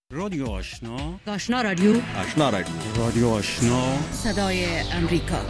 رادیو آشنا، آشنا رادیو، آشنا رادیو، رادیو آشنا، صدای امریکا.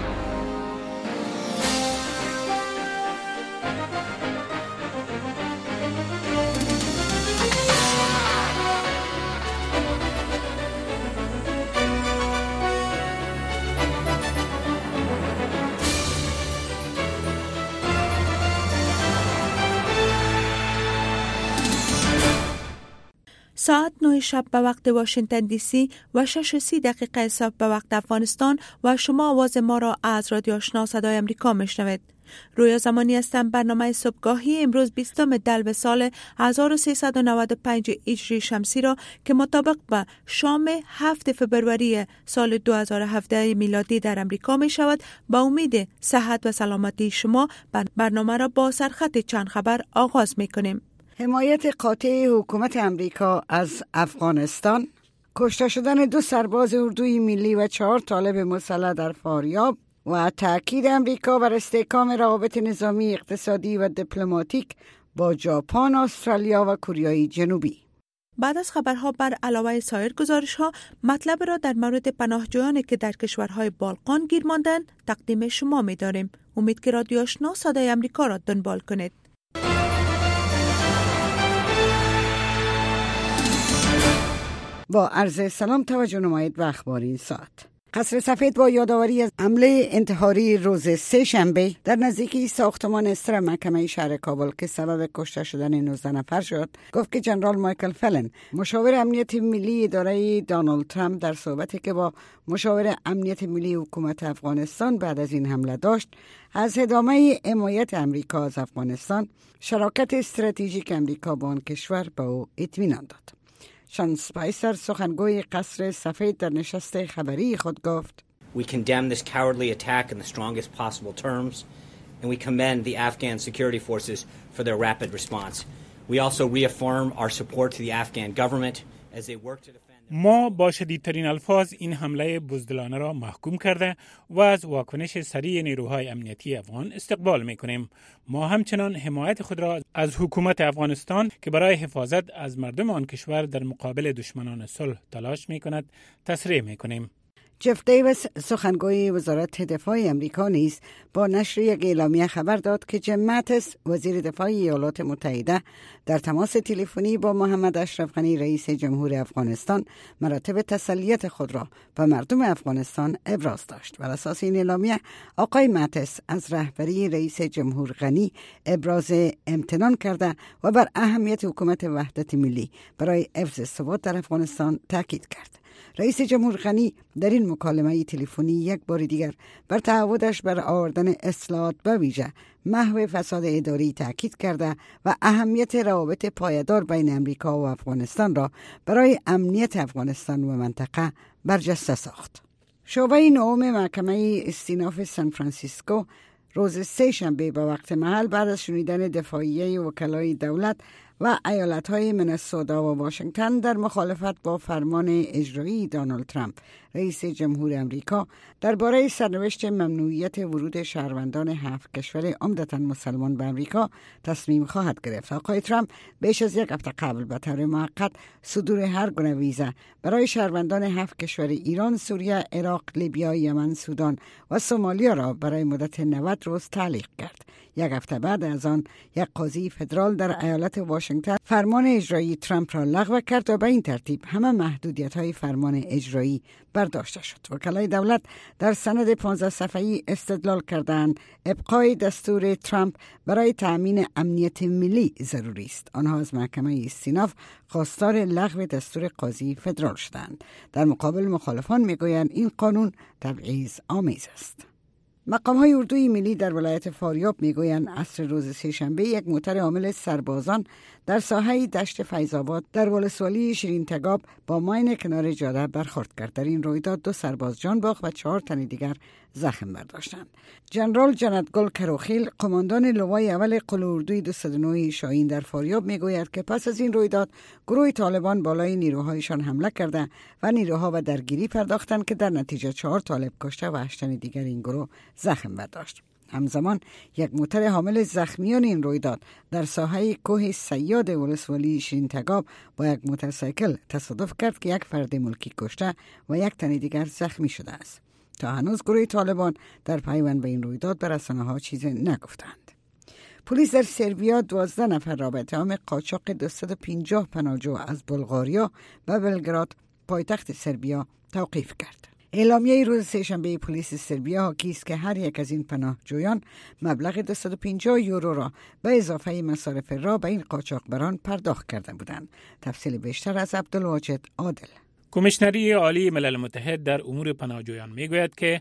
ساعت 9 شب به وقت واشنگتن دی سی و 6:30 صبح به وقت افغانستان و شما آواز ما را از رادیو آشنا صدای امریکا میشنوید. رویا زمانی هستم. برنامه صبحگاهی امروز 20 دلو سال 1395 هجری شمسی را که مطابق به شام 7 فبروری سال 2017 میلادی در امریکا می شود با امید صحت و سلامتی شما برنامه را با سرخط چند خبر آغاز می کنیم. حمایت قاطع حکومت امریکا از افغانستان، کشته شدن 2 سرباز اردوی ملی و 4 طالب مسلح در فاریاب و تأکید امریکا بر استحکام روابط نظامی، اقتصادی و دیپلماتیک با ژاپن، استرالیا و کره جنوبی. بعد از خبرها بر علاوه سایر گزارش‌ها مطلب را در مورد پناهجویانی که در کشورهای بالقان گیر ماندند تقدیم شما می‌داریم. امید که رادیو آشنا صدای امریکا را دنبال کنید. با عرض سلام توجه نمایید به اخبار این ساعت. قصر سفید با یادآوری از حمله انتحاری روز 3 شنبه در نزدیکی ساختمان استر محکمه شهر کابل که سبب کشته شدن 19 نفر شد، گفت که جنرال مایکل فلن، مشاور امنیت ملی اداره دونالد ترامپ، در صحبتی که با مشاور امنیت ملی حکومت افغانستان بعد از این حمله داشت، از ادامه حمایت امریکا از افغانستان، شراکت استراتژیک امریکا با آن کشور به او اطمینان داد. شان سپایسر، سخنگوی قصر سفید، در نشست خبری خود گفت: We condemn this cowardly attack in the strongest possible terms, and we commend the Afghan security forces for their rapid response. We also reaffirm our support to the Afghan government as they work to defend. ما با شدیدترین الفاظ این حمله بزدلانه را محکوم کرده و از واکنش سریع نیروهای امنیتی افغان استقبال می‌کنیم. ما همچنان حمایت خود را از حکومت افغانستان که برای حفاظت از مردم آن کشور در مقابل دشمنان صلح تلاش می‌کند تصریح می‌کنیم. جف دیویس، سخنگوی وزارت دفاع امریکا، نیز با نشر یک اعلامیه خبر داد که جیم ماتیس، وزیر دفاع ایالات متحده، در تماس تلفنی با محمد اشرف غنی، رئیس جمهور افغانستان، مراتب تسلیت خود را به مردم افغانستان ابراز داشت. بر اساس این اعلامیه، آقای ماتیس از رهبری رئیس جمهور غنی ابراز امتنان کرده و بر اهمیت حکومت وحدت ملی برای حفظ ثبات در افغانستان تاکید کرد. رئیس جمهور غنی در این مکالمه تلفنی یک بار دیگر بر تعهدش بر آوردن اصلاحات به ویژه محو فساد اداری تاکید کرده و اهمیت روابط پایدار بین امریکا و افغانستان را برای امنیت افغانستان و منطقه برجسته ساخت. شعبه 9 محکمه استیناف سان فرانسیسکو روز 3 شنبه به وقت محل بعد از شنیدن دفاعیه وکلای دولت و ایالت‌های منسوتا و واشنگتن در مخالفت با فرمان اجرایی دونالد ترامپ، رئیس جمهور امریکا، درباره سرنوشت ممنوعیت ورود شهروندان 7 کشور عمدتاً مسلمان به امریکا تصمیم خواهد گرفت. آقای ترامپ بیش از 1 هفته قبل به طور موقت صدور هر گونه ویزا برای شهروندان 7 کشور ایران، سوریه، عراق، لیبیا، یمن، سودان و سومالیا را برای مدت 90 روز تعلیق کرد. 1 هفته بعد از آن، یک قاضی فدرال در ایالت واشنگتن فرمان اجرایی ترامپ را لغو کرد و به این ترتیب همه محدودیت‌های فرمان اجرایی برداشته شد. وکلای دولت در سند 15 صفحه‌ای استدلال کردند ابقای دستور ترامپ برای تأمین امنیت ملی ضروری است. آنها از محکمه استیناف خواستار لغو دستور قاضی فدرال شدند. در مقابل، مخالفان میگویند این قانون تبعیض آمیز است. مقام‌های اردوی ملی در ولایت فاریاب میگویند عصر روز 3 شنبه یک موتر حامل سربازان در ساحه دشت فیض‌آباد در ولسوالی شیرین تگاب با ماین کنار جاده برخورد کرد. در این رویداد 2 سرباز جان باخت و 4 تن دیگر زخم برداشتند. جنرال جنتگل کروخیل، قماندان لوای اول قل اردوی 209 شاهین در فاریاب میگوید که پس از این رویداد گروه طالبان بالای نیروهایشان حمله کرده و نیروها به درگیری پرداختند که در نتیجه 4 طالب کشته و 8 تن دیگر این گروه زخم برداشت. همزمان یک موتر حامل زخمیان این رویداد در ساحه کوه صیاد ولسوالی شیرین تگاب با یک موتورسیکل تصادف کرد که یک فرد ملکی کشته و یک تن دیگر زخمی شده است. تا هنوز گروه طالبان در پیوند به این رویداد به رسانه‌ها چیزی نگفتند. پلیس در سربیا 12 نفر را به اتهام قاچاق 250 پناهجو از بلغاریا به بلگراد پایتخت سربیا توقیف کرد. اعلامیه روز سه‌شنبه پلیس سربیا حاکی است که هر یک از این پناهجویان مبلغ 250 یورو را به اضافه مصارف را به این قاچاقبران پرداخت کرده بودند. تفصیل بیشتر از عبدالواجد عادل. کمیشنری عالی ملل متحد در امور پناهجویان میگوید که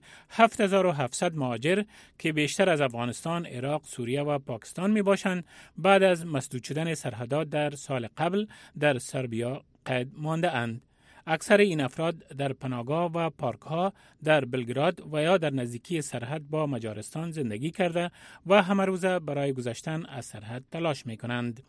7700 مهاجر که بیشتر از افغانستان، عراق، سوریه و پاکستان می باشند بعد از مسدود شدن سرحدات در سال قبل در سربیا قید مانده اند. اکثر این افراد در پناهگاه و پارک‌ها در بلگراد و یا در نزدیکی سرحد با مجارستان زندگی کرده و همه روزه برای گذشتن از سرحد تلاش می کنند.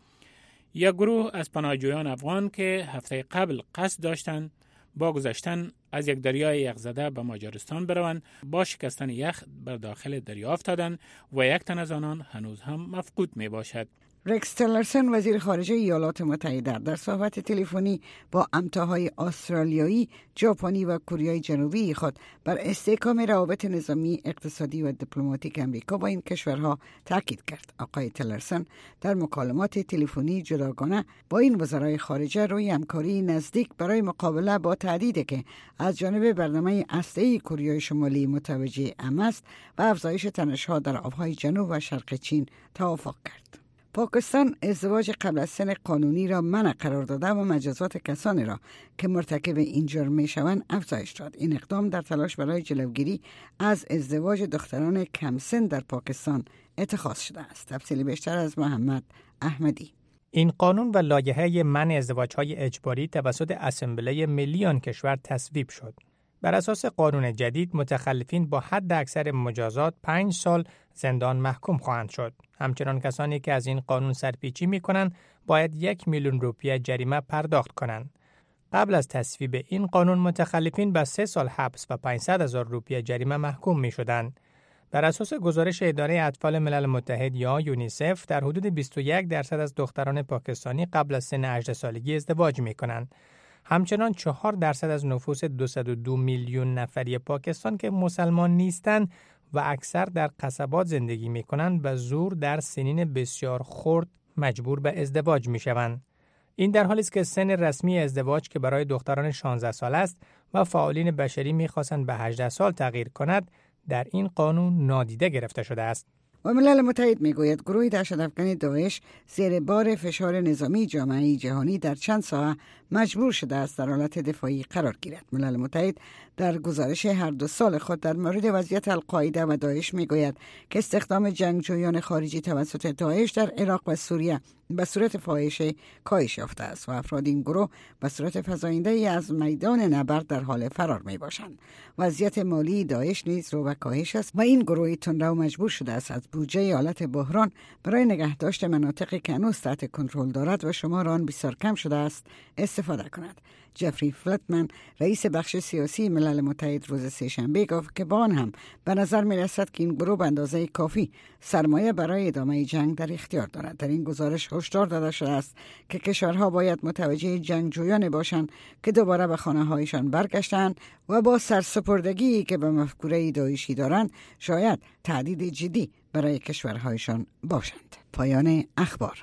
یک گروه از پناهجویان افغان که هفته قبل قصد داشتند با گذشتن از یک دریای یخزده به مجارستان بروند، با شکستن یخ بر داخل دریا افتادند و یک تن از آنان هنوز هم مفقود می باشد. رکس تیلرسن وزیر خارجه ایالات متحده در صحبت تلفنی با همتاهای استرالیایی، ژاپنی و کره جنوبی خود بر استحکام روابط نظامی، اقتصادی و دیپلماتیک امریکا با این کشورها تاکید کرد. آقای تیلرسن در مکالمات تلفنی جداگانه با این وزرای خارجه روی همکاری نزدیک برای مقابله با تهدیدی که از جانب برنامه هسته‌ای کره شمالی متوجه است و افزایش تنش‌ها در آبهای جنوب و شرق چین توافق کرد. پاکستان ازدواج قبل از سن قانونی را منع قرار داده و مجازات کسانی را که مرتکب این جرم میشوند افزایش داد. این اقدام در تلاش برای جلوگیری از ازدواج دختران کم سن در پاکستان اتخاذ شده است. تفصیل بیشتر از محمد احمدی. این قانون و لایحه منع ازدواج‌های اجباری توسط اسمبلی ملی آن کشور تصویب شد. بر اساس قانون جدید متخلفین با حد اکثر مجازات 5 سال زندان محکوم خواهند شد. همچنان کسانی که از این قانون سرپیچی می‌کنند باید 1 میلیون روپیه جریمه پرداخت کنند. قبل از تصویب این قانون متخلفین به 3 سال حبس و 500,000 روپیه جریمه محکوم می‌شدند. بر اساس گزارش اداره اطفال ملل متحد یا یونیسف در حدود 21% از دختران پاکستانی قبل از سن 18 سالگی ازدواج می‌کنند. همچنان 4% از نفوس 202 میلیون نفری پاکستان که مسلمان نیستند و اکثر در قصبات زندگی می‌کنند به زور در سنین بسیار خرد مجبور به ازدواج می‌شوند. این در حالی است که سن رسمی ازدواج که برای دختران 16 سال است و فعالین بشری می‌خواستند به 18 سال تغییر کند در این قانون نادیده گرفته شده است. و ملل متحد میگوید گروه دهشت‌افکن داعش زیر بار فشار نظامی جامعه جهانی در چند ساعت مجبور شده است در حالت دفاعی قرار گیرد. ملل متحد در گزارش هر 2 سال خود در مورد وضعیت القاعده و داعش میگوید که استخدام جنگجویان خارجی توسط داعش در عراق و سوریه به صورت فاحشه کاهش یافته است و افراد این گروه به صورت فزاینده‌ای از میدان نبرد در حال فرار میباشند. وضعیت مالی داعش نیز رو به کاهش است و این گروه تندرو مجبور شده است از بودجه حالت بحران برای نگهداشت مناطقی که هنوز تحت کنترل دارد و شمار آن بسیار کم شده است استفاده کند. جفری فلتمن رئیس بخش سیاسی ملل متحد روز سه‌شنبه گفت که با آن هم به نظر می رسد که این گروه به اندازه کافی سرمایه برای ادامه جنگ در اختیار دارد. در این گزارش هشدار داده شده است که کشورها باید متوجه جنگجویان باشند که دوباره به خانه هایشان برگشتند و با سرسپردگی که به مفکوره داعشی دارند شاید تهدید جدی برای کشورهایشان باشند. پایان اخبار.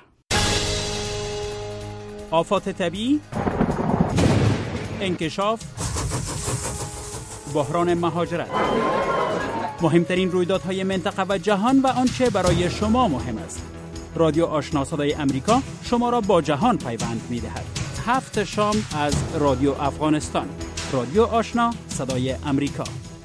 آفات طبیعی، انکشاف، بحران مهاجرت، مهمترین رویدادهای منطقه و جهان و آنچه برای شما مهم است. رادیو آشنا صدای امریکا شما را با جهان پیوند می‌دهد. 7 شام از رادیو افغانستان. رادیو آشنا صدای امریکا.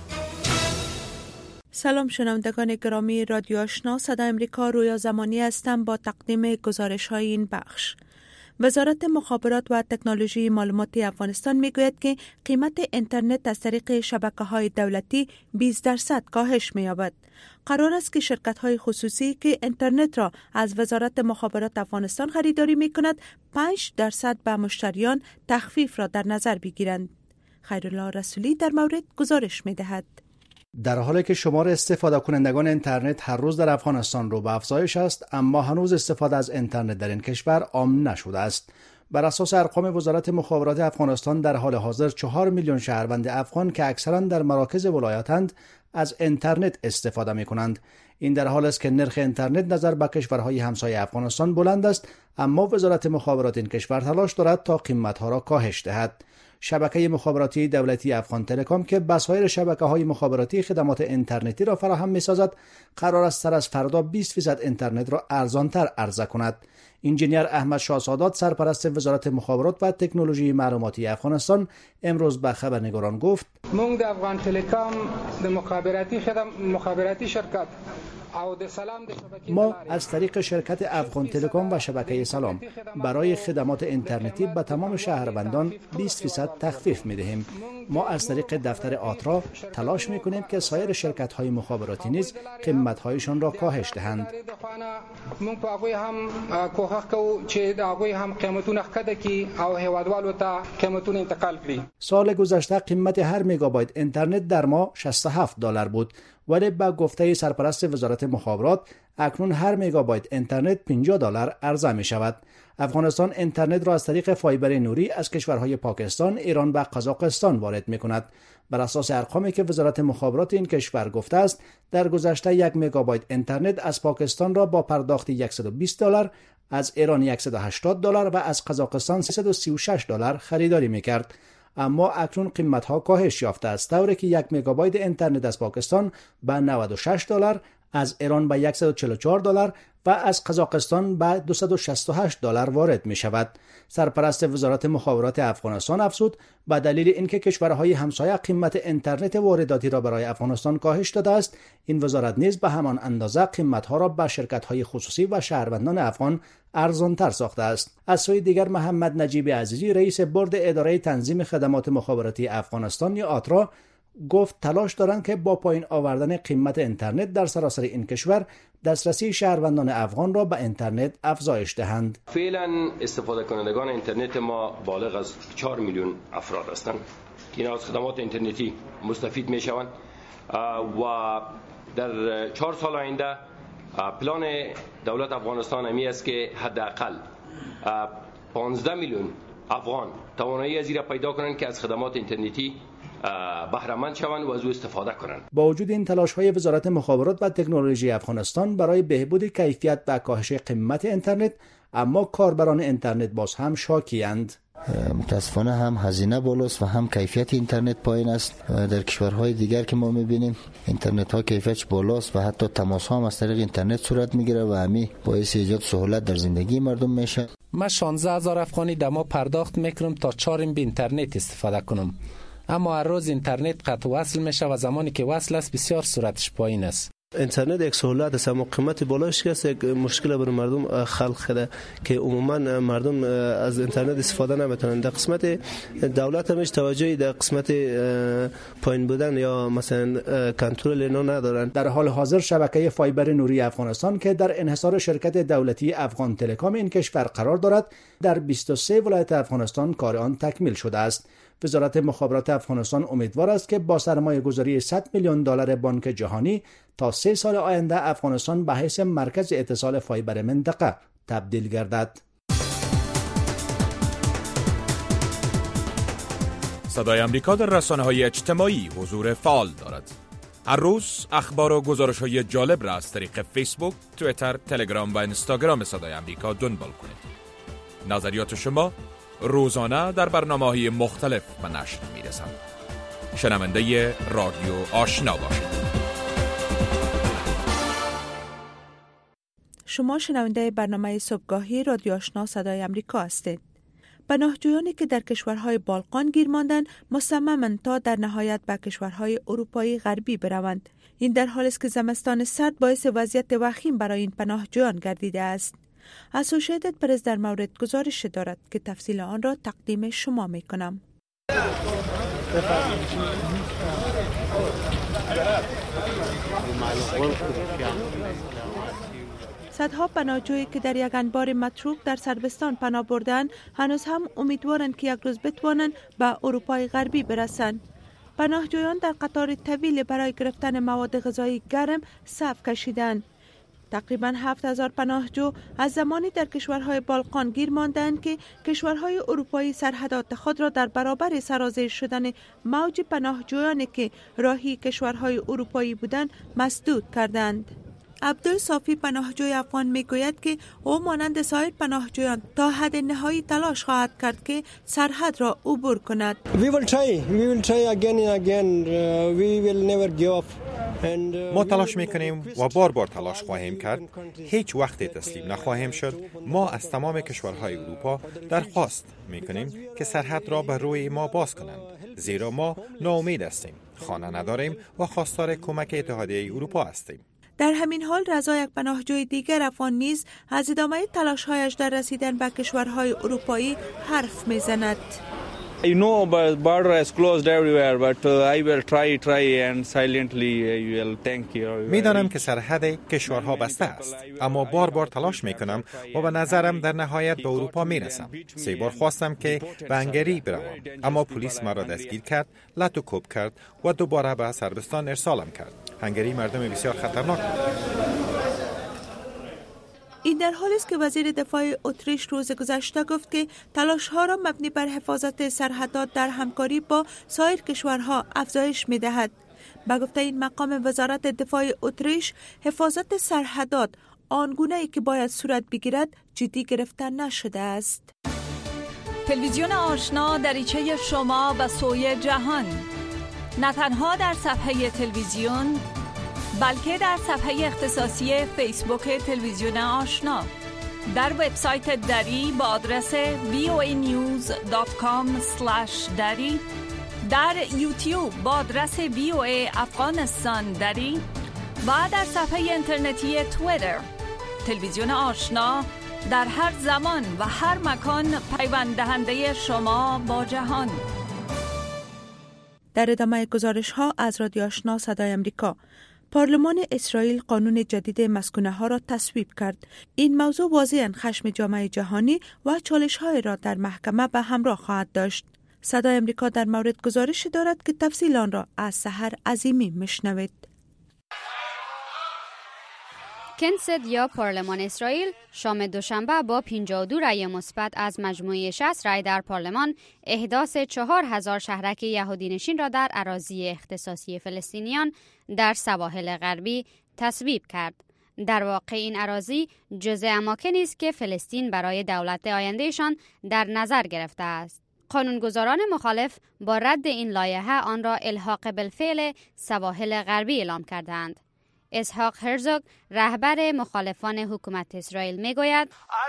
سلام شنوندگان گرامی رادیو آشنا صدای امریکا، رویا زمانی هستم با تقدیم گزارش‌های این بخش. وزارت مخابرات و تکنولوژی معلوماتی افغانستان میگوید که قیمت اینترنت از طریق شبکه‌های دولتی 20% کاهش می‌یابد. قرار است که شرکت‌های خصوصی که اینترنت را از وزارت مخابرات افغانستان خریداری می‌کند 5% به مشتریان تخفیف را در نظر بگیرند. خیرالله رسولی در مورد گزارش می‌دهد. در حالی که شمار استفاده کنندگان اینترنت هر روز در افغانستان رو به افزایش است، اما هنوز استفاده از اینترنت در این کشور عام نشده است. بر اساس ارقام وزارت مخابرات افغانستان در حال حاضر 4 میلیون شهروند افغان که اکثرا در مراکز ولایتند از اینترنت استفاده می کنند. این در حال است که نرخ اینترنت نظر به کشورهای همسایه افغانستان بلند است، اما وزارت مخابرات این کشور تلاش دارد تا قیمت‌ها را کاهش دهد. شبکه مخابراتی دولتی افغان تلکام که بسایر شبکه‌های مخابراتی خدمات اینترنتی را فراهم می‌سازد، قرار است سر از فردا 20% اینترنت را ارزان‌تر عرضه کند. انجینیر احمد شاه سادات سرپرست وزارت مخابرات و تکنولوژی معلوماتی افغانستان امروز به خبرنگاران گفت: مونږ د افغان تلکام د مخابراتی شرکت ما از طریق شرکت افغان تلکام و شبکه سلام برای خدمات اینترنتی به تمام شهروندان 20% تخفیف می‌دهیم. ما از طریق دفتر آترا تلاش می‌کنیم که سایر شرکت‌های مخابراتی نیز قیمت‌هایشان را کاهش دهند. مونږ په هغه هم کوښښ کوو چې د هغه هم قیمتونه ښکته کړي او هیوادوالو ته قیمتونه انتقال کړي. سال گذشته قیمت هر مگابایت اینترنت در ماه $67 بود، ولی با گفته سرپرست وزارت مخابرات اکنون هر مگابایت اینترنت $50 عرضه می شود. افغانستان اینترنت را از طریق فایبر نوری از کشورهای پاکستان، ایران و قزاقستان وارد می کند. بر اساس ارقامی که وزارت مخابرات این کشور گفته است، در گذشته 1 مگابایت اینترنت از پاکستان را با پرداخت $120، از ایران $180 و از قزاقستان $336 خریداری می کرد. اما اکنون قیمت‌ها کاهش یافته است، طوری که 1 مگابایت اینترنت از پاکستان به $96، از ایران به $144 و از قزاقستان به $268 وارد می شود. سرپرست وزارت مخابرات افغانستان افزود به دلیل اینکه کشورهای همسایه قیمت اینترنت وارداتی را برای افغانستان کاهش داده است، این وزارت نیز به همان اندازه قیمت‌ها را به شرکت‌های خصوصی و شهروندان افغان ارزان‌تر ساخته است. از سوی دیگر محمد نجیب عزیزی رئیس بورد اداره تنظیم خدمات مخابراتی افغانستان یا آترا گفت تلاش دارند که با پایین آوردن قیمت اینترنت در سراسر این کشور دسترسی شهروندان افغان را به اینترنت افزایش دهند. فعلا استفاده کنندگان اینترنت ما بالغ از 4 میلیون افراد هستند که از خدمات اینترنتی مستفید می شوند و در 4 سال آینده پلان دولت افغانستان همی است که حداقل 15 میلیون افغان توانایی از را پیدا کنند که از خدمات اینترنتی بهره‌مند شوند و از او استفاده کنند. با وجود این تلاش‌های وزارت مخابرات و تکنولوژی افغانستان برای بهبود کیفیت و کاهش قیمت اینترنت، اما کاربران اینترنت باز هم شاکی‌اند. متاسفانه هم هزینه بالاست و هم کیفیت اینترنت پایین است. در کشورهای دیگر که ما می‌بینیم اینترنت ها کیفیتش بالاست و حتی تماس ها هم از طریق اینترنت صورت میگیره و همین باعث ایجاد سهولت در زندگی مردم میشه. من 16000 افغانی دما پرداخت میکنم تا 4 MB اینترنت استفاده کنم، اما هر روز اینترنت قطع وصل میشه و زمانی که وصل است بسیار سرعتش پایین است. اینترنت یک سهولت است اما قیمت بالاش است، یک مشکل برای مردم خلق شده که عموما مردم از اینترنت استفاده نمیتونن. در قسمت دولت همش توجهی در قسمت پایین بودن یا مثلا کنترل اینا ندارن. در حال حاضر شبکه فایبر نوری افغانستان که در انحصار شرکت دولتی افغان تلکام این کشور قرار دارد، در 23 ولایت افغانستان کار آن تکمیل شده است. وزارت مخابرات افغانستان امیدوار است که با سرمایه‌گذاری $100 میلیون بانک جهانی تا 3 سال آینده افغانستان به حیث مرکز اتصال فایبر منطقه تبدیل گردد. صدای آمریکا در رسانه‌های اجتماعی حضور فعال دارد. هر روز اخبار و گزارش‌های جالب را از طریق فیسبوک، توییتر، تلگرام و اینستاگرام صدای آمریکا دنبال کنید. نظریات شما روزانه در برنامه‌های مختلف به نشر می‌رسند. شنونده رادیو آشنا باشید. شما شنونده برنامه صبحگاهی رادیو آشنا صدای آمریکا هستید. پناهجویانی که در کشورهای بالقان گیر ماندند مصمماً تا در نهایت به کشورهای اروپایی غربی بروند. این در حالی است که زمستان سرد باعث وضعیت وخیم برای این پناهجویان گردیده است. اسوسییتد پرس در مورد گزارش دارد که تفصیل آن را تقدیم شما می کنم. صدها پناهجویی که در یک انبار متروک در صربستان پناه بردند هنوز هم امیدوارند که یک روز بتوانند به اروپای غربی برسند. پناهجویان در قطار طویل برای گرفتن مواد غذایی گرم صف کشیدند. تقریباً 7000 پناهجو از زمانی در کشورهای بالقان گیر ماندند که کشورهای اروپایی سرحدات خود را در برابر سرازیر شدن موج پناهجویانی که راهی کشورهای اروپایی بودند مسدود کردند. عبدالصافی پناهجوی افغان میگوید که او مانند سایر پناهجویان تا حد نهایی تلاش خواهد کرد که سرحد را عبور کند. ما تلاش میکنیم و بار بار تلاش خواهیم کرد. هیچ وقت تسلیم نخواهیم شد. ما از تمام کشورهای اروپا درخواست میکنیم که سرحد را بر روی ما باز کنند، زیرا ما ناامید هستیم، خانه نداریم و خواستار کمک اتحادیه اروپا هستیم. در همین حال رضا، یک پناهجوی دیگر افغان نیز از ادامه تلاش‌هایش در رسیدن به کشورهای اروپایی حرف میزند. I know the border is closed everywhere, but I will try and silently I will thank you. میدانم که سرحد کشورها بسته است، اما بار بار تلاش میکنم و به نظرم در نهایت به اروپا میرسم. 3 بار خواستم که به هنگری بروم، اما پلیس مرا دستگیر کرد، لط و کوب کرد و دوباره به صربستان ارسالم کرد. هنگری مردم بسیار خطرناک است. این در حالی است که وزیر دفاع اتریش روز گذشته گفت که تلاش‌ها را مبنی بر حفاظت سرحدات در همکاری با سایر کشورها افزایش می‌دهد. به گفته این مقام وزارت دفاع اتریش، حفاظت سرحدات آنگونه‌ای که باید صورت بگیرد جدی گرفته نشده است. تلویزیون آشنا دریچه شما و سوی جهان، نه تنها در صفحه تلویزیون بلکه در صفحه اختصاصی فیسبوک تلویزیون آشنا، در وبسایت دری با آدرس voanews.com/dari، در یوتیوب با آدرس VOA افغانستان دری و در صفحه اینترنتی توییتر. تلویزیون آشنا در هر زمان و هر مکان پیوند دهنده شما با جهان. در ادامه گزارش‌ها از رادیو آشنا صدای آمریکا، پارلمان اسرائیل قانون جدید مسکونه‌ها را تصویب کرد. این موضوع واضحاً خشم جامعه جهانی و چالش‌های را در محکمه به همراه خواهد داشت. صدای آمریکا در مورد گزارشی دارد که تفصیل آن را از سحر عظیمی میشنوید. کنست یا پارلمان اسرائیل شام دوشنبه با 52 رأی مثبت از مجموعه 60 رأی در پارلمان احداث 4000 شهرک یهودی نشین را در اراضی اختصاصی فلسطینیان در سواحل غربی تصویب کرد. در واقع این اراضی جزء اماکنی است که فلسطین برای دولت آیندهشان در نظر گرفته است. قانونگذاران مخالف با رد این لایحه آن را الحاق بالفعل سواحل غربی اعلام کردند. اسحاق هرزوگ رهبر مخالفان حکومت اسرائیل میگوید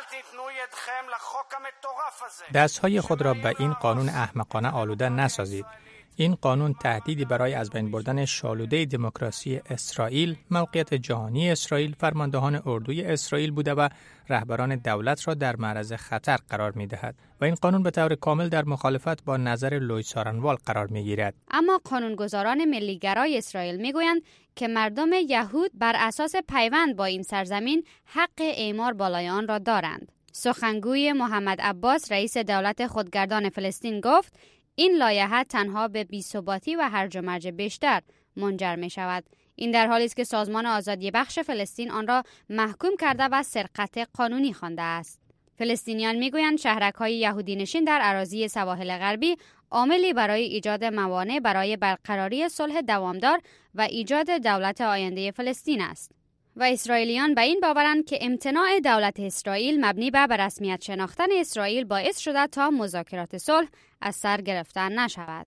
دستهای خود را به این قانون احمقانه آلوده نسازید. این قانون تهدیدی برای از بین بردن شالوده دموکراسی اسرائیل، موقعیت جهانی اسرائیل، فرماندهان اردوی اسرائیل بوده و رهبران دولت را در معرض خطر قرار می‌دهد و این قانون به طور کامل در مخالفت با نظر لوی سارنوال قرار می‌گیرد. اما قانونگذاران ملیگرای اسرائیل میگویند که مردم یهود بر اساس پیوند با این سرزمین حق اعمار بالای آن را دارند. سخنگوی محمد عباس رئیس دولت خودگردان فلسطین گفت این لایحه تنها به بی‌ثباتی و هرج و مرج بیشتر منجر می شود. این در حالی است که سازمان آزادی بخش فلسطین آن را محکوم کرده و سرقت قانونی خوانده است. فلسطینیان میگویند شهرک‌های یهودی نشین در اراضی سواحل غربی عاملی برای ایجاد موانع برای برقراری صلح دوامدار و ایجاد دولت آینده فلسطین است. و اسرائیلیان به این باورند که امتناع دولت اسرائیل مبنی بر رسمیت شناختن اسرائیل باعث شده تا مذاکرات صلح از سر گرفتن نشود.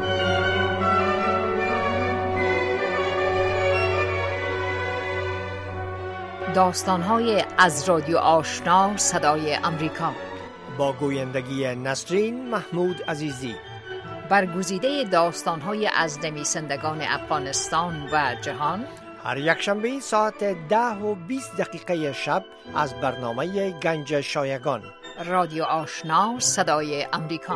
داستان‌های از رادیو آشنا صدای آمریکا با گویندگی نسرین محمود عزیزی، برگزیده داستان‌های از نویسندگان افغانستان و جهان، هر یک شنبه ساعت 10:20 شب از برنامه گنج شایگان. رادیو آشنا صدای آمریکا.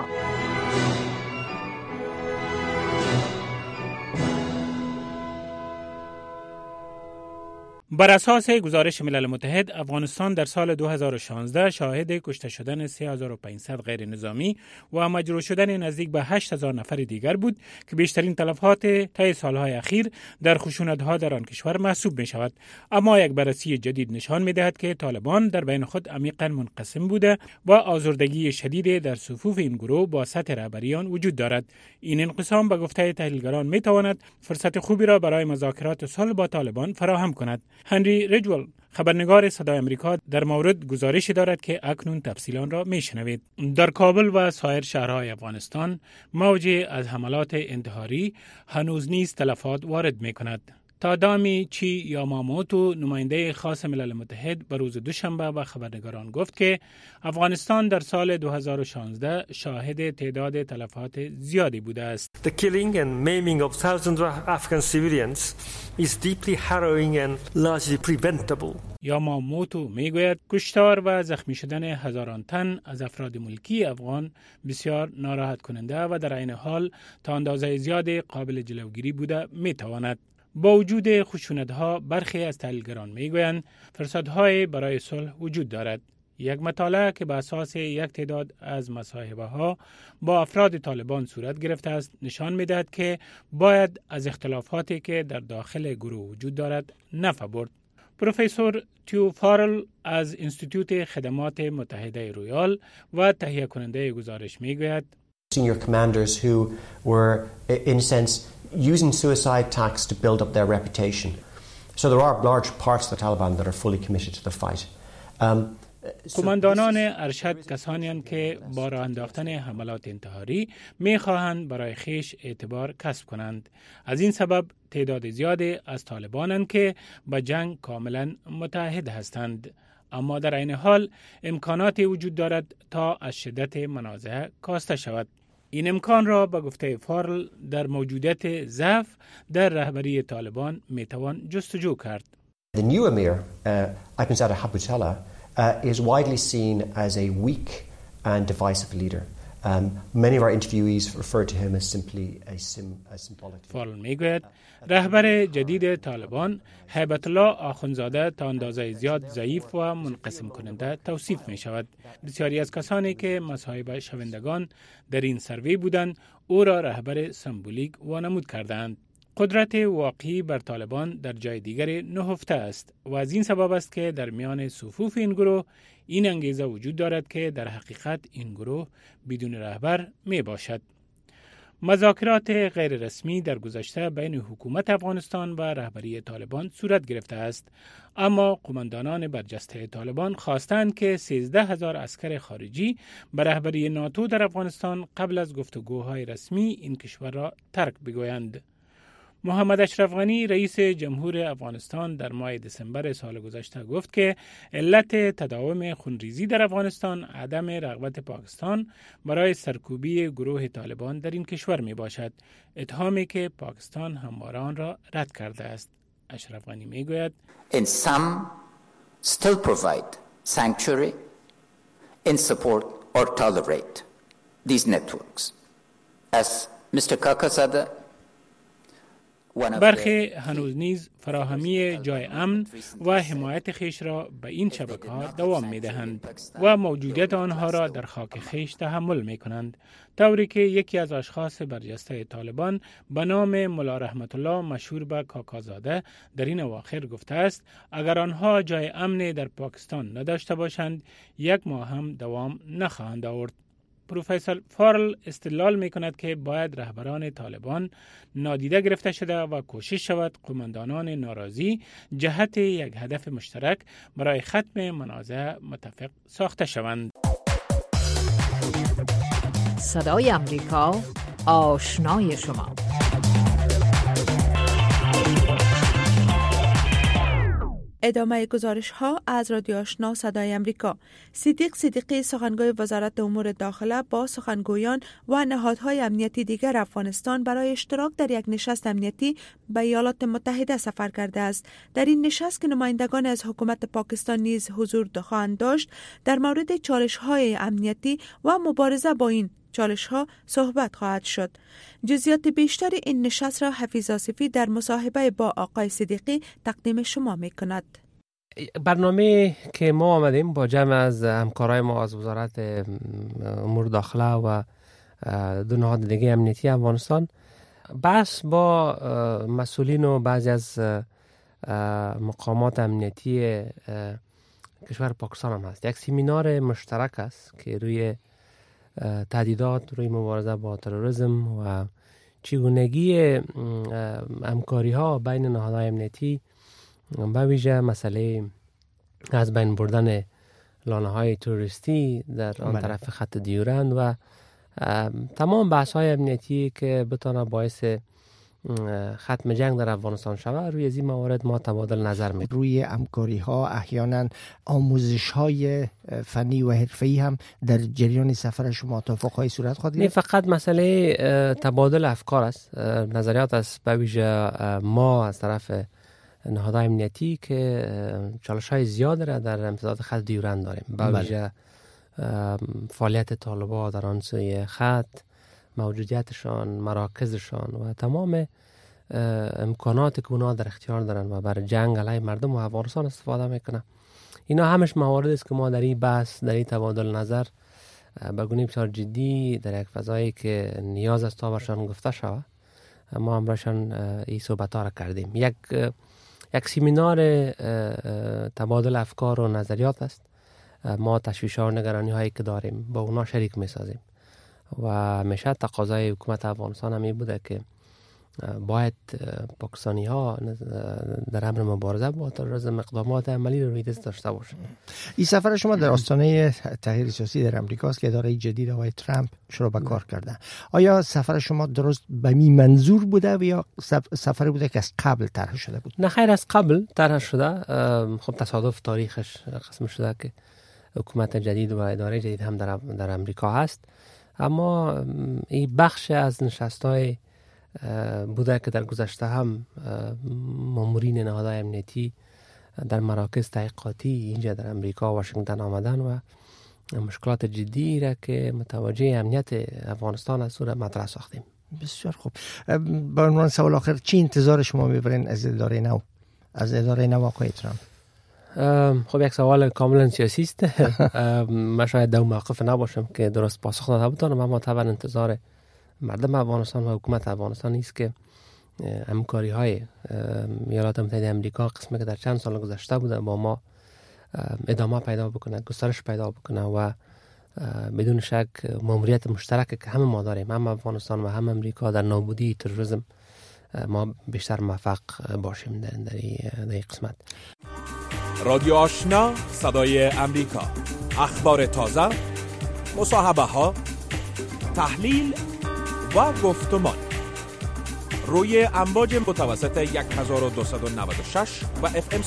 بر اساس گزارش ملل متحد، افغانستان در سال 2016 شاهد کشته شدن 3500 غیر نظامی و مجروح شدن نزدیک به 8000 نفر دیگر بود که بیشترین تلفات طی سالهای اخیر در خشونت‌ها در آن کشور محسوب می شود. اما یک بررسی جدید نشان می دهد که طالبان در بین خود عمیقاً منقسم بوده و آزردگی شدید در صفوف این گروه با سطح رهبری آن وجود دارد. این انقسام به گفته تحلیلگران می تواند فرصت خوبی را برای مذاکرات صلح با طالبان فراهم کند. هنری رجول، خبرنگار صدای امریکا، در مورد گزارشی دارد که اکنون تفصیلان را میشنوید. در کابل و سایر شهرهای افغانستان موج از حملات انتحاری هنوز نیز تلفات وارد می کند. تادامی چی یاماموتو، نماینده خاص ملل متحد، به روز دوشنبه به خبرنگاران گفت که افغانستان در سال 2016 شاهد تعداد تلفات زیادی بوده است. The killing and maiming of thousands of Afghan civilians is deeply harrowing and largely preventable. یاماموتو میگوید کشتار و زخمی شدن هزاران تن از افراد ملکی افغان بسیار ناراحت کننده و در عین حال تا اندازه زیاد قابل جلوگیری بوده میتواند. با وجود خشونت‌ها، برخی از تحلیلگران میگویند فرصت‌های برای صلح وجود دارد. یک مطالعه که بر اساس یک تعداد از مصاحبه‌ها با افراد طالبان صورت گرفته است نشان می‌دهد که باید از اختلافاتی که در داخل گروه وجود دارد نفع برد. پروفسور تیو فارل از انستیتوت خدمات متحده رویال و تهیه کننده گزارش میگوید senior commanders who were in a sense using suicide attacks to build up their reputation. So there are large parts of the Taliban that are fully committed to the fight. کماندانان ارشد کسانی هستند که با راه انداختن حملات انتحاری می‌خواهند برای خیش اعتبار کسب کنند. از این سبب تعداد زیادی از طالبانند که به جنگ کاملا متحد هستند. اما در این حال امکاناتی وجود دارد تا از شدت منازعه کاسته شود. این امکان را به گفته فارل در موجودیت ضعف در رهبری طالبان میتوان جستجو کرد. The new emir, Akhundzada Habutalla, is widely seen as a weak and divisive leader. Many of our interviewees refer to him as simply a symbolic. فارل میگوید رهبر جدید طالبان هیبت الله آخوندزاده تا اندازه زیاد ضعیف و منقسم کننده توصیف می شود. بسیاری از کسانی که مصاحبه شوندگان در این سروی بودند او را رهبر سمبولیک وانمود کردند. قدرت واقعی بر طالبان در جای دیگر نهفته است و از این سبب است که در میان صفوف این گروه این انگیزه وجود دارد که در حقیقت این گروه بدون رهبر می باشد. مذاکرات غیر رسمی در گذشته بین حکومت افغانستان و رهبری طالبان صورت گرفته است، اما قماندانان برجسته طالبان خواستند که 13,000 عسکر خارجی به رهبری ناتو در افغانستان قبل از گفتگوهای رسمی این کشور را ترک بگویند. محمد اشرف غنی رئیس جمهور افغانستان در ماه دسامبر سال گذشته گفت که علت تداوم خونریزی در افغانستان عدم رغبت پاکستان برای سرکوبی گروه طالبان در این کشور می باشد، اتهامی که پاکستان همواره آن را رد کرده است. اشرف غنی می گوید And some still provide sanctuary and support or tolerate these networks. As Mr. Kakazada برخی هنوز نیز فراهمی جای امن و حمایت خیش را به این شبکه‌ها دوام می‌دهند و موجودیت آنها را در خاک خیش تحمل می‌کنند، طوری که یکی از اشخاص برجسته طالبان به نام ملا رحمت الله مشهور به کاکازاده در این اواخر گفته است اگر آنها جای امنی در پاکستان نداشته باشند 1 ماه هم دوام نخواهند آورد. پروفسور فارل استدلال می کند که باید رهبران طالبان نادیده گرفته شده و کوشش شود قماندانان ناراضی جهت یک هدف مشترک برای ختم منازعه متفق ساخته شوند. صدای امریکا، آشنای شما. ادامه گزارش ها از رادیو آشنا صدای امریکا. صدیق صدیقی سخنگوی وزارت امور داخله با سخنگویان و نهادهای امنیتی دیگر افغانستان برای اشتراک در یک نشست امنیتی به ایالات متحده سفر کرده است. در این نشست که نمایندگان از حکومت پاکستان نیز حضور خواهند داشت در مورد چالش های امنیتی و مبارزه با این چالش ها صحبت خواهد شد. جزئیات بیشتر این نشست را حفیظ آصفی در مصاحبه با آقای صدیقی تقدیم شما می کند. برنامه که ما آمدیم با جمع از همکارای ما از وزارت امور داخله و دو نهاد دیگه امنیتی افغانستان بحث با مسئولین و بعضی از مقامات امنیتی کشور پاکستان هم هست. یک سمینار مشترک است که روی تهدیدات، روی مبارزه با تروریسم و چگونگی همکاری ها بین نهادهای امنیتی، به ویژه مسئله از بین بردن لانه های تروریستی در آن طرف خط دیورند و تمام بحث های امنیتی که بتونه باعث ختم جنگ در افغانستان شود. روی این موارد ما تبادل نظر می‌کنیم. روی همکاری ها، احیانا آموزش های فنی و حرفه‌ای هم در جریان سفر شما توافق های صورت خواهد گرفت؟ نه فقط مسئله تبادل افکار است، نظریات است، به ویژه ما از طرف نهادهای امنیتی که چالش های زیاد را در امتداد خط دیورند داریم، به ویژه فعالیت طالبان در آن سوی خط، موجودیتشان، مراکزشان و تمام امکانات که اونا در اختیار دارن و برای جنگ علیه مردم و افغانستان استفاده میکنن. اینا همش موارد است که ما در این بحث، در این تبادل نظر به گونه بسیار جدی در یک فضایی که نیاز است تا برشان گفته شود، ما هم برشان این صحبت ها را کردیم. یک سمینار تبادل افکار و نظریات است. ما تشویش ها و نگرانی هایی که داریم با اونا شریک میسازیم و همیشه تقاضای حکومت افغانستان همی بوده که باید پاکستانی ها در امر مبارزه با تروریسم اقدامات عملی روی دست داشته باشند. این سفر شما در آستانه تغییر سیاسی در امریکا است که اداره جدید آقای ترامپ شروع به کار کرده. آیا سفر شما درست به می منظور بوده و یا سفر بوده که از قبل طرح شده بود؟ نه خیر، از قبل طرح شده. خب تصادف تاریخش قسم شده که حکومت جدید و اداره جدید هم در امریکا هست، اما این بخش از نشست‌های بوده که در گذشته هم مامورین نهادهای امنیتی در مراکز تحقیقاتی اینجا در امریکا و واشنگتن آمدن و مشکلات جدی را که متوجه امنیت افغانستان است را مطرح ساختیم. بسیار خوب. به عنوان سوال آخر، چی انتظار شما می‌برین از اداره نو، از اداره نو آقای ترامپ؟ خب یک سوال کاملا سیاسی است. من شاید در موقف نباشم که درست پاسخ داده بتونم، اما طبعا انتظار مردم افغانستان و حکومت افغانستان است که همکاری های ایالات متحده آمریکا، قسمی که در چند سال گذشته بوده، با ما ادامه پیدا بکنه، گسترش پیدا بکنه و بدون شک ماموریت مشترک که همه ما داریم، هم افغانستان و هم امریکا، در نابودی تروریسم ما بیشتر موفق باشیم در این قسمت. رادیو آشنا، صدای امریکا، اخبار تازه، مصاحبه ها، تحلیل و گفتمان روی امواج متوسط 1296 و FM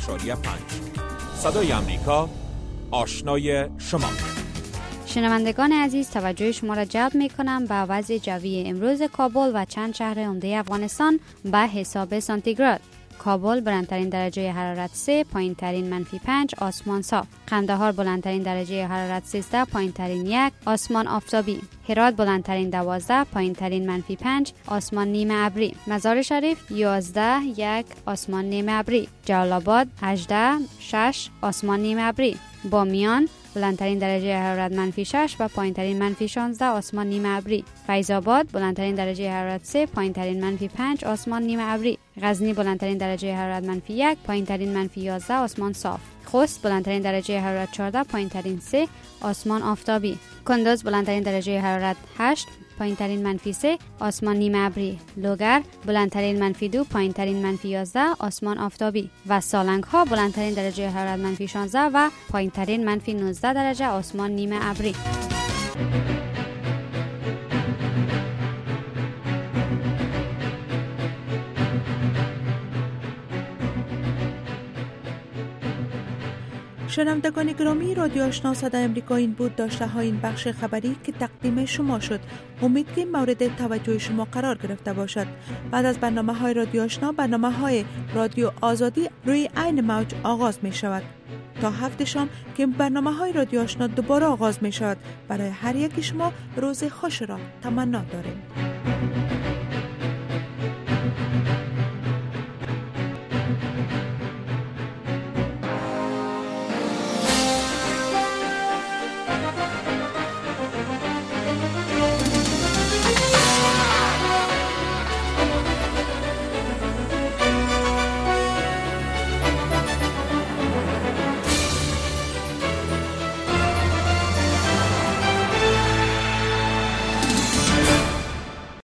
100.5. صدای امریکا، آشنای شما. شنوندگان عزیز، توجه شما را جلب می کنم به وضع جوی امروز کابل و چند شهر عمده افغانستان به حساب سانتیگراد. کابل بلندترین درجه حرارت 3، پایینترین -5، آسمان صاف. قندهار بلندترین درجه حرارت 13، پایینترین 1، آسمان آفتابی. هرات بلندترین 12، پایینترین -5، آسمان نیمه ابری. مزار شریف 11، 1، آسمان نیمه ابری. جلال آباد 18، 6، آسمان نیمه ابری. بامیان بلندترین درجه حرارت -6 و پایینترین -16، آسمان نیمه ابری. فیض آباد بلندترین درجه حرارت 3، پایینترین -5، آسمان نیمه ابری. غزنی بلندترین درجه حرارت -1، پایینترین -11، آسمان صاف. خوست بلندترین درجه حرارت 14، پایینترین 3، آسمان آفتابی. کندوز بلندترین درجه حرارت 8، پایینترین -3، آسمان نیمه ابری. لوگر بلندترین -2، پایینترین -11، آسمان آفتابی. و سالنگ ها بلندترین درجه حرارت -16 و پایینترین -19 درجه، آسمان نیمه ابری. شنوندگان گرامی، رادیو آشنا صدای آمریکا این بود داشته های این بخش خبری که تقدیم شما شد. امید که مورد توجه شما قرار گرفته باشد. بعد از برنامه های رادیو آشنا، برنامه های رادیو آزادی روی عین موج آغاز می شود. تا هفته شام که برنامه های رادیو آشنا دوباره آغاز می شود. برای هر یک شما روز خوش را تمنا داریم.